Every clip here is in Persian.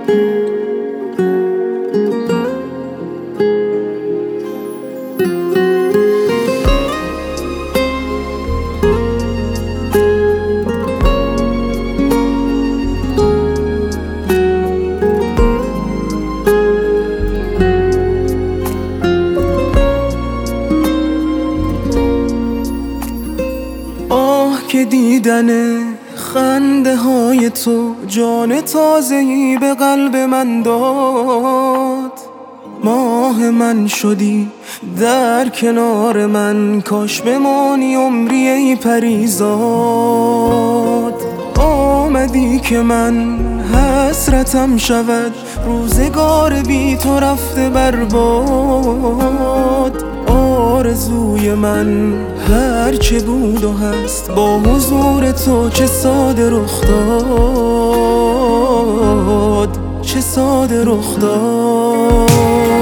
که دیدن خنده های تو جان تازه‌ای به قلب من داد. ماه من شدی در کنار من، کاش بمانی عمری ای پریزاد. آمدی که من حسرتم شود، روزگار بی تو رفته برباد. آرزوی من هرچه بود و هست، با حضور تو چه ساده رخ داد، چه ساده رخ داد.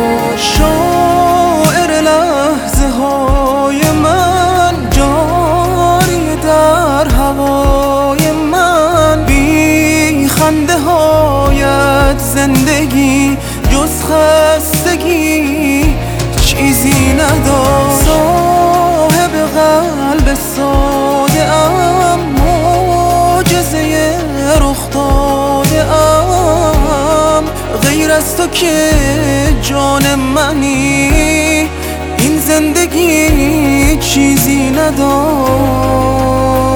شاعر لحظه های من، جاری در هوای من، بی خنده هایت زندگی جز خستگی چیزی نداشت. صاحب قلب ساده ام، معجزه رخ داده ام. غیر از تو که جان منی، این زندگی چیزی نداشت.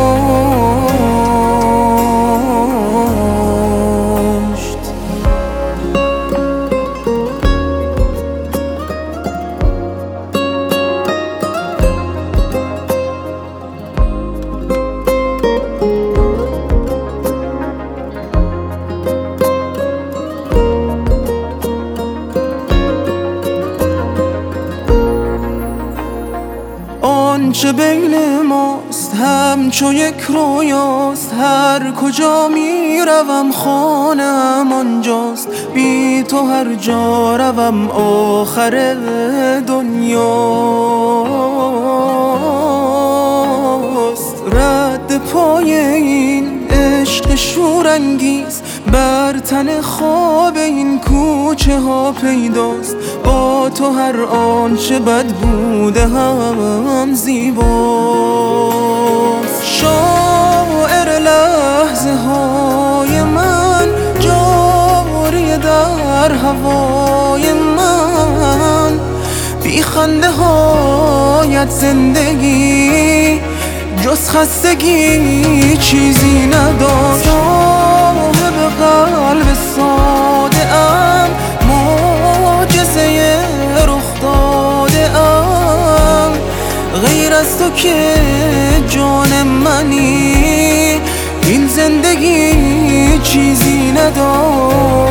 آنچه بین ماست همچو یک رویاست، هر کجا می روم خانه‌ام آنجاست. بی تو هر جا روم آخر دنیاست. رد پای این عشق شورانگیز بر تن خواب این کوچه ها پیداست. با تو هر آنچه بد بوده هم زیباست. شاعر لحظه های من، جاری در هوای من، بی خنده هایت زندگی جز خستگی چیزی نداشت. صاحب قلب ساده ام، معجزه رخ داده ام. غیر از تو که جان منی، این زندگی چیزی نداشت.